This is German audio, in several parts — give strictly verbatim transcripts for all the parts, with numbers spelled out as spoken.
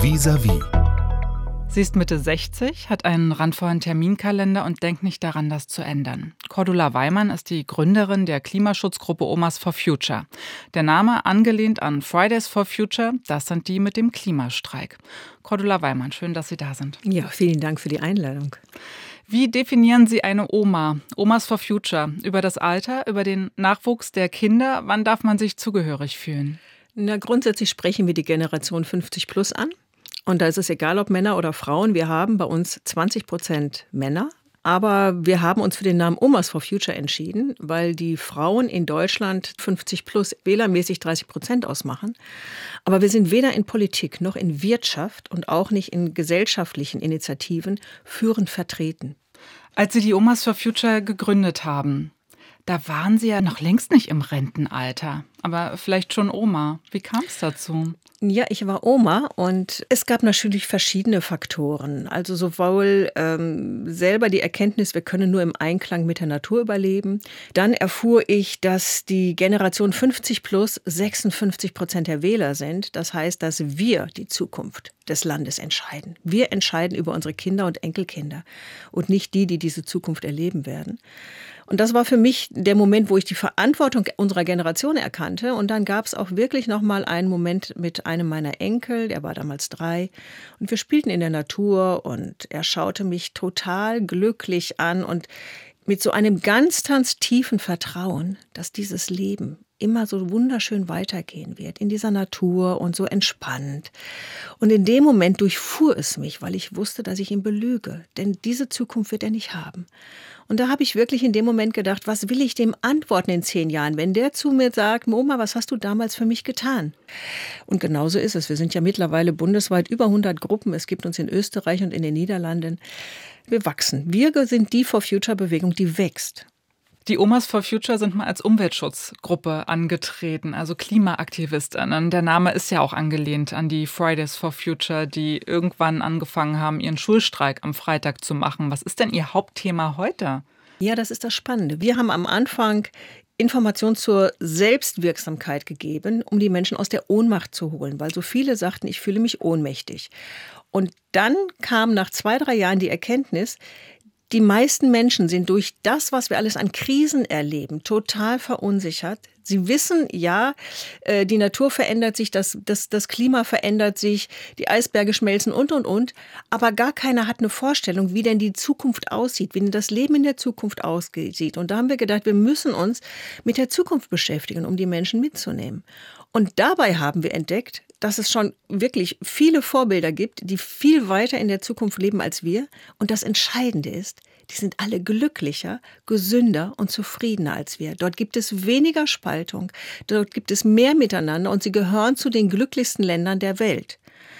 Vis-à-vis. Sie ist Mitte sechzig, hat einen randvollen Terminkalender und denkt nicht daran, das zu ändern. Cordula Weimann ist die Gründerin der Klimaschutzgruppe Omas for Future. Der Name angelehnt an Fridays for Future, das sind die mit dem Klimastreik. Cordula Weimann, schön, dass Sie da sind. Ja, vielen Dank für die Einladung. Wie definieren Sie eine Oma, Omas for Future? Über das Alter, über den Nachwuchs der Kinder? Wann darf man sich zugehörig fühlen? Na, grundsätzlich sprechen wir die Generation fünfzig plus an. Und da ist es egal, ob Männer oder Frauen. Wir haben bei uns zwanzig Prozent Männer. Aber wir haben uns für den Namen Omas for Future entschieden, weil die Frauen in Deutschland fünfzig plus wählermäßig dreißig Prozent ausmachen. Aber wir sind weder in Politik noch in Wirtschaft und auch nicht in gesellschaftlichen Initiativen führend vertreten. Als Sie die Omas for Future gegründet haben, da waren Sie ja noch längst nicht im Rentenalter, aber vielleicht schon Oma. Wie kam es dazu? Ja, ich war Oma und es gab natürlich verschiedene Faktoren. Also sowohl ähm, selber die Erkenntnis, wir können nur im Einklang mit der Natur überleben. Dann erfuhr ich, dass die Generation fünfzig plus sechsundfünfzig Prozent der Wähler sind. Das heißt, dass wir die Zukunft des Landes entscheiden. Wir entscheiden über unsere Kinder und Enkelkinder und nicht die, die diese Zukunft erleben werden. Und das war für mich der Moment, wo ich die Verantwortung unserer Generation erkannte. Und dann gab es auch wirklich noch mal einen Moment mit einem meiner Enkel, der war damals drei. Und wir spielten in der Natur und er schaute mich total glücklich an und mit so einem ganz, ganz tiefen Vertrauen, dass dieses Leben immer so wunderschön weitergehen wird in dieser Natur und so entspannt. Und in dem Moment durchfuhr es mich, weil ich wusste, dass ich ihn belüge. Denn diese Zukunft wird er nicht haben. Und da habe ich wirklich in dem Moment gedacht, was will ich dem antworten in zehn Jahren, wenn der zu mir sagt, Oma, was hast du damals für mich getan? Und genauso ist es. Wir sind ja mittlerweile bundesweit über hundert Gruppen. Es gibt uns in Österreich und in den Niederlanden. Wir wachsen. Wir sind die For Future-Bewegung, die wächst. Die Omas for Future sind mal als Umweltschutzgruppe angetreten, also KlimaaktivistInnen. Der Name ist ja auch angelehnt an die Fridays for Future, die irgendwann angefangen haben, ihren Schulstreik am Freitag zu machen. Was ist denn Ihr Hauptthema heute? Ja, das ist das Spannende. Wir haben am Anfang Informationen zur Selbstwirksamkeit gegeben, um die Menschen aus der Ohnmacht zu holen, weil so viele sagten, ich fühle mich ohnmächtig. Und dann kam nach zwei, drei Jahren die Erkenntnis, die meisten Menschen sind durch das, was wir alles an Krisen erleben, total verunsichert. Sie wissen, ja, die Natur verändert sich, das, das, das Klima verändert sich, die Eisberge schmelzen und, und, und. Aber gar keiner hat eine Vorstellung, wie denn die Zukunft aussieht, wie denn das Leben in der Zukunft aussieht. Und da haben wir gedacht, wir müssen uns mit der Zukunft beschäftigen, um die Menschen mitzunehmen. Und dabei haben wir entdeckt, dass es schon wirklich viele Vorbilder gibt, die viel weiter in der Zukunft leben als wir. Und das Entscheidende ist, die sind alle glücklicher, gesünder und zufriedener als wir. Dort gibt es weniger Spaltung, dort gibt es mehr Miteinander und sie gehören zu den glücklichsten Ländern der Welt.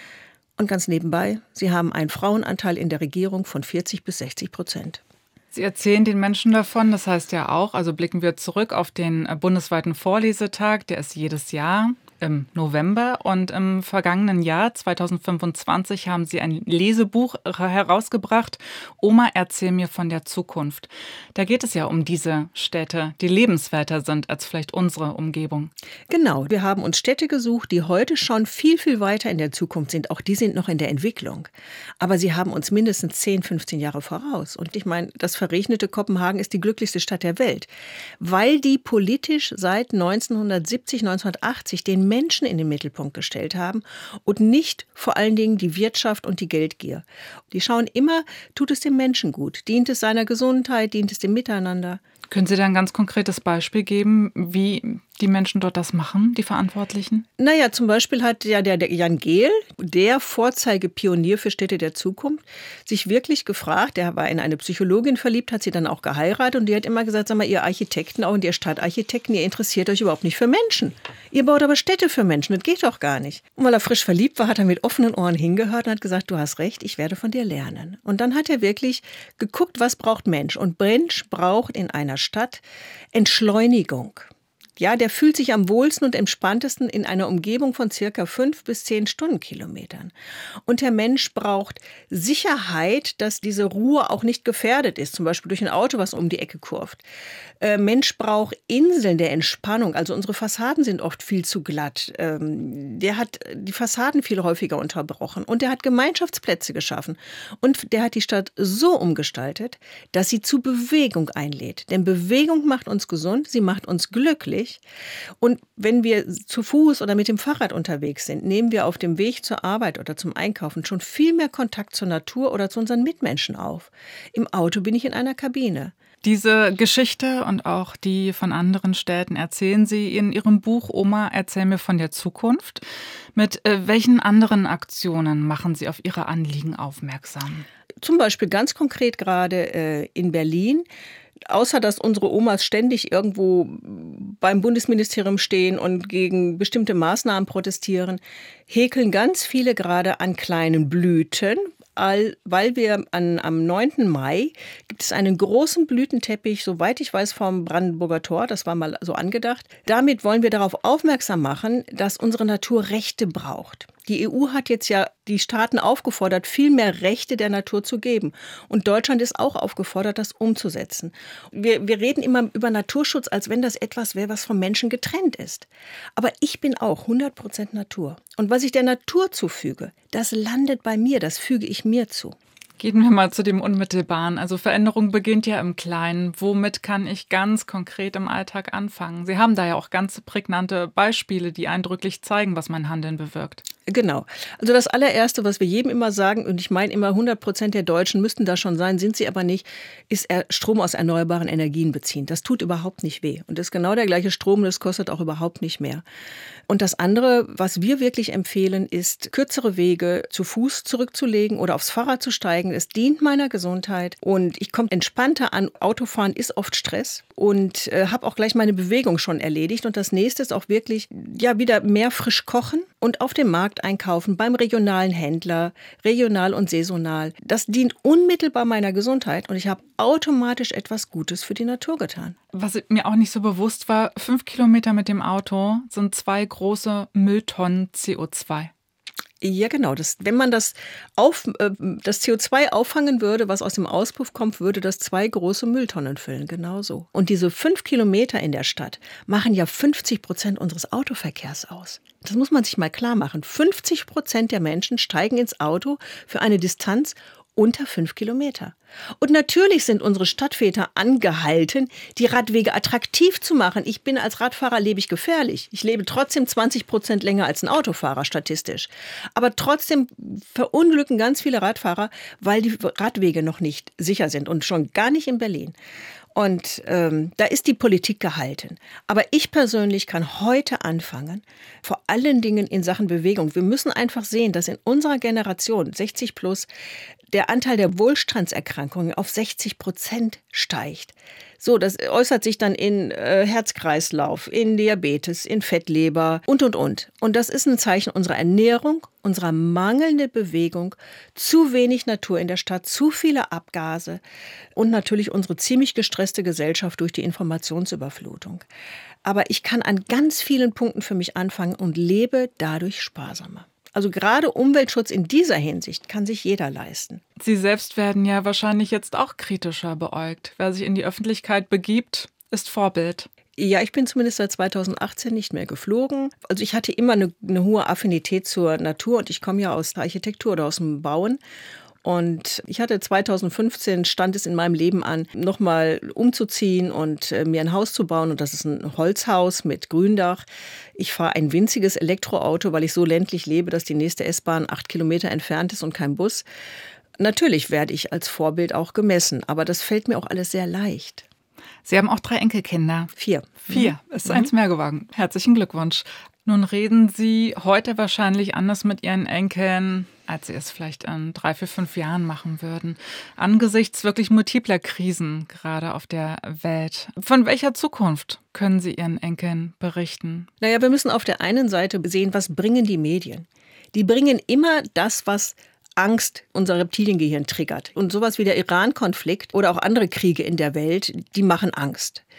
Und ganz nebenbei, sie haben einen Frauenanteil in der Regierung von vierzig bis sechzig Prozent. Sie erzählen den Menschen davon, das heißt ja auch, also blicken wir zurück auf den bundesweiten Vorlesetag, der ist jedes Jahr im November und im vergangenen Jahr, zweitausendfünfundzwanzig, haben Sie ein Lesebuch herausgebracht, Oma, erzähl mir von der Zukunft. Da geht es ja um diese Städte, die lebenswerter sind als vielleicht unsere Umgebung. Genau, wir haben uns Städte gesucht, die heute schon viel, viel weiter in der Zukunft sind. Auch die sind noch in der Entwicklung. Aber sie haben uns mindestens zehn, fünfzehn Jahre voraus. Und ich meine, das verregnete Kopenhagen ist die glücklichste Stadt der Welt, weil die politisch seit neunzehnhundertsiebzig, neunzehnhundertachtzig den Menschen in den Mittelpunkt gestellt haben und nicht vor allen Dingen die Wirtschaft und die Geldgier. Die schauen immer, tut es dem Menschen gut? Dient es seiner Gesundheit? Dient es dem Miteinander? Können Sie da ein ganz konkretes Beispiel geben, wie die Menschen dort das machen, die Verantwortlichen? Naja, zum Beispiel hat ja der, der Jan Gehl, der Vorzeigepionier für Städte der Zukunft, sich wirklich gefragt, der war in eine Psychologin verliebt, hat sie dann auch geheiratet und die hat immer gesagt, sag mal, ihr Architekten, auch und ihr Stadtarchitekten, ihr interessiert euch überhaupt nicht für Menschen. Ihr baut aber Städte für Menschen, das geht doch gar nicht. Und weil er frisch verliebt war, hat er mit offenen Ohren hingehört und hat gesagt, du hast recht, ich werde von dir lernen. Und dann hat er wirklich geguckt, was braucht Mensch? Und Mensch braucht in einer Stadt Entschleunigung. Ja, der fühlt sich am wohlsten und entspanntesten in einer Umgebung von circa fünf bis zehn Stundenkilometern. Und der Mensch braucht Sicherheit, dass diese Ruhe auch nicht gefährdet ist, zum Beispiel durch ein Auto, was um die Ecke kurvt. Äh, Mensch braucht Inseln der Entspannung, also unsere Fassaden sind oft viel zu glatt. Ähm, der hat die Fassaden viel häufiger unterbrochen und der hat Gemeinschaftsplätze geschaffen. Und der hat die Stadt so umgestaltet, dass sie zu Bewegung einlädt. Denn Bewegung macht uns gesund, sie macht uns glücklich. Und wenn wir zu Fuß oder mit dem Fahrrad unterwegs sind, nehmen wir auf dem Weg zur Arbeit oder zum Einkaufen schon viel mehr Kontakt zur Natur oder zu unseren Mitmenschen auf. Im Auto bin ich in einer Kabine. Diese Geschichte und auch die von anderen Städten erzählen Sie in Ihrem Buch Oma, erzähl mir von der Zukunft. Mit äh, welchen anderen Aktionen machen Sie auf Ihre Anliegen aufmerksam? Zum Beispiel ganz konkret gerade äh, in Berlin. Außer dass unsere Omas ständig irgendwo beim Bundesministerium stehen und gegen bestimmte Maßnahmen protestieren, häkeln ganz viele gerade an kleinen Blüten, weil wir an, am neunten Mai gibt es einen großen Blütenteppich, soweit ich weiß, vom Brandenburger Tor, das war mal so angedacht. Damit wollen wir darauf aufmerksam machen, dass unsere Natur Rechte braucht. Die E U hat jetzt ja die Staaten aufgefordert, viel mehr Rechte der Natur zu geben. Und Deutschland ist auch aufgefordert, das umzusetzen. Wir, wir reden immer über Naturschutz, als wenn das etwas wäre, was vom Menschen getrennt ist. Aber ich bin auch hundert Prozent Natur. Und was ich der Natur zufüge, das landet bei mir, das füge ich mir zu. Gehen wir mal zu dem Unmittelbaren. Also Veränderung beginnt ja im Kleinen. Womit kann ich ganz konkret im Alltag anfangen? Sie haben da ja auch ganz prägnante Beispiele, die eindrücklich zeigen, was mein Handeln bewirkt. Genau. Also das allererste, was wir jedem immer sagen, und ich meine immer hundert Prozent der Deutschen müssten das schon sein, sind sie aber nicht, ist Strom aus erneuerbaren Energien beziehen. Das tut überhaupt nicht weh. Und das ist genau der gleiche Strom, das kostet auch überhaupt nicht mehr. Und das andere, was wir wirklich empfehlen, ist, kürzere Wege zu Fuß zurückzulegen oder aufs Fahrrad zu steigen. Es dient meiner Gesundheit und ich komme entspannter an. Autofahren ist oft Stress und äh, habe auch gleich meine Bewegung schon erledigt. Und das nächste ist auch wirklich, ja, wieder mehr frisch kochen und auf dem Markt einkaufen, beim regionalen Händler, regional und saisonal. Das dient unmittelbar meiner Gesundheit und ich habe automatisch etwas Gutes für die Natur getan. Was mir auch nicht so bewusst war, fünf Kilometer mit dem Auto sind zwei große Mülltonnen C O zwei. Ja, genau. Das, wenn man das, auf, äh, das C O zwei auffangen würde, was aus dem Auspuff kommt, würde das zwei große Mülltonnen füllen. Genau so. Und diese fünf Kilometer in der Stadt machen ja fünfzig Prozent unseres Autoverkehrs aus. Das muss man sich mal klar machen. fünfzig Prozent der Menschen steigen ins Auto für eine Distanz unter fünf Kilometer. Und natürlich sind unsere Stadtväter angehalten, die Radwege attraktiv zu machen. Ich bin als Radfahrer, lebe ich gefährlich. Ich lebe trotzdem zwanzig Prozent länger als ein Autofahrer statistisch. Aber trotzdem verunglücken ganz viele Radfahrer, weil die Radwege noch nicht sicher sind und schon gar nicht in Berlin. Und ähm, da ist die Politik gehalten. Aber ich persönlich kann heute anfangen, vor allen Dingen in Sachen Bewegung. Wir müssen einfach sehen, dass in unserer Generation, sechzig plus, der Anteil der Wohlstandserkrankungen auf sechzig Prozent steigt. So, das äußert sich dann in äh, Herzkreislauf, in Diabetes, in Fettleber und, und, und. Und das ist ein Zeichen unserer Ernährung, unserer mangelnden Bewegung, zu wenig Natur in der Stadt, zu viele Abgase und natürlich unsere ziemlich gestresste Gesellschaft durch die Informationsüberflutung. Aber ich kann an ganz vielen Punkten für mich anfangen und lebe dadurch sparsamer. Also gerade Umweltschutz in dieser Hinsicht kann sich jeder leisten. Sie selbst werden ja wahrscheinlich jetzt auch kritischer beäugt. Wer sich in die Öffentlichkeit begibt, ist Vorbild. Ja, ich bin zumindest seit zweitausendachtzehn nicht mehr geflogen. Also ich hatte immer eine, eine hohe Affinität zur Natur und ich komme ja aus der Architektur oder aus dem Bauen. Und ich hatte zweitausendfünfzehn, stand es in meinem Leben an, nochmal umzuziehen und äh, mir ein Haus zu bauen. Und das ist ein Holzhaus mit Gründach. Ich fahre ein winziges Elektroauto, weil ich so ländlich lebe, dass die nächste S-Bahn acht Kilometer entfernt ist und kein Bus. Natürlich werde ich als Vorbild auch gemessen, aber das fällt mir auch alles sehr leicht. Sie haben auch drei Enkelkinder. Vier. Vier, ist mhm. eins mehr geworden. Herzlichen Glückwunsch. Nun reden Sie heute wahrscheinlich anders mit Ihren Enkeln, als Sie es vielleicht in drei, vier, fünf Jahren machen würden. Angesichts wirklich multipler Krisen gerade auf der Welt. Von welcher Zukunft können Sie Ihren Enkeln berichten? Naja, wir müssen auf der einen Seite sehen, was bringen die Medien? Die bringen immer das, was Angst unser Reptiliengehirn triggert. Und sowas wie der Iran-Konflikt oder auch andere Kriege in der Welt, die machen Angst.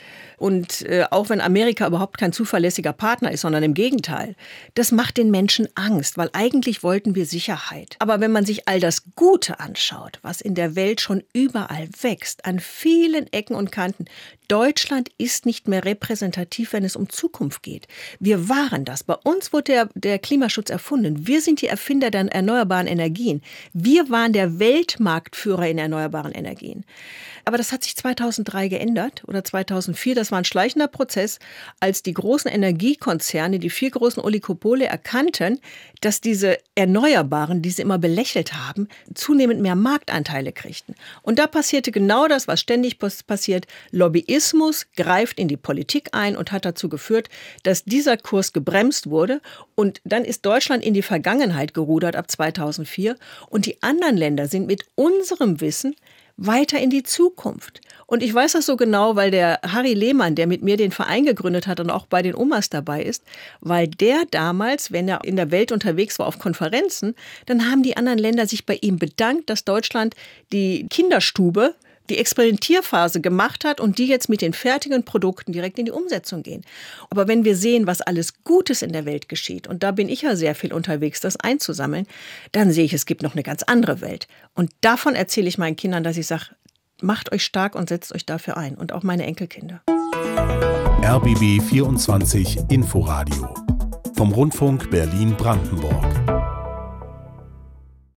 Und äh, auch wenn Amerika überhaupt kein zuverlässiger Partner ist, sondern im Gegenteil, das macht den Menschen Angst, weil eigentlich wollten wir Sicherheit. Aber wenn man sich all das Gute anschaut, was in der Welt schon überall wächst, an vielen Ecken und Kanten, Deutschland ist nicht mehr repräsentativ, wenn es um Zukunft geht. Wir waren das. Bei uns wurde der, der Klimaschutz erfunden. Wir sind die Erfinder der erneuerbaren Energien. Wir waren der Weltmarktführer in erneuerbaren Energien. Aber das hat sich zweitausenddrei geändert oder zweitausendvier. Das war ein schleichender Prozess, als die großen Energiekonzerne, die vier großen Oligopole erkannten, dass diese Erneuerbaren, die sie immer belächelt haben, zunehmend mehr Marktanteile kriegten. Und da passierte genau das, was ständig passiert. Lobbyismus greift in die Politik ein und hat dazu geführt, dass dieser Kurs gebremst wurde. Und dann ist Deutschland in die Vergangenheit gerudert ab zweitausendvier. Und die anderen Länder sind mit unserem Wissen weiter in die Zukunft. Und ich weiß das so genau, weil der Harry Lehmann, der mit mir den Verein gegründet hat und auch bei den Omas dabei ist, weil der damals, wenn er in der Welt unterwegs war auf Konferenzen, dann haben die anderen Länder sich bei ihm bedankt, dass Deutschland die Kinderstube, die Experimentierphase gemacht hat und die jetzt mit den fertigen Produkten direkt in die Umsetzung gehen. Aber wenn wir sehen, was alles Gutes in der Welt geschieht, und da bin ich ja sehr viel unterwegs, das einzusammeln, dann sehe ich, es gibt noch eine ganz andere Welt. Und davon erzähle ich meinen Kindern, dass ich sage, macht euch stark und setzt euch dafür ein. Und auch meine Enkelkinder. R B B vierundzwanzig Inforadio vom Rundfunk Berlin-Brandenburg.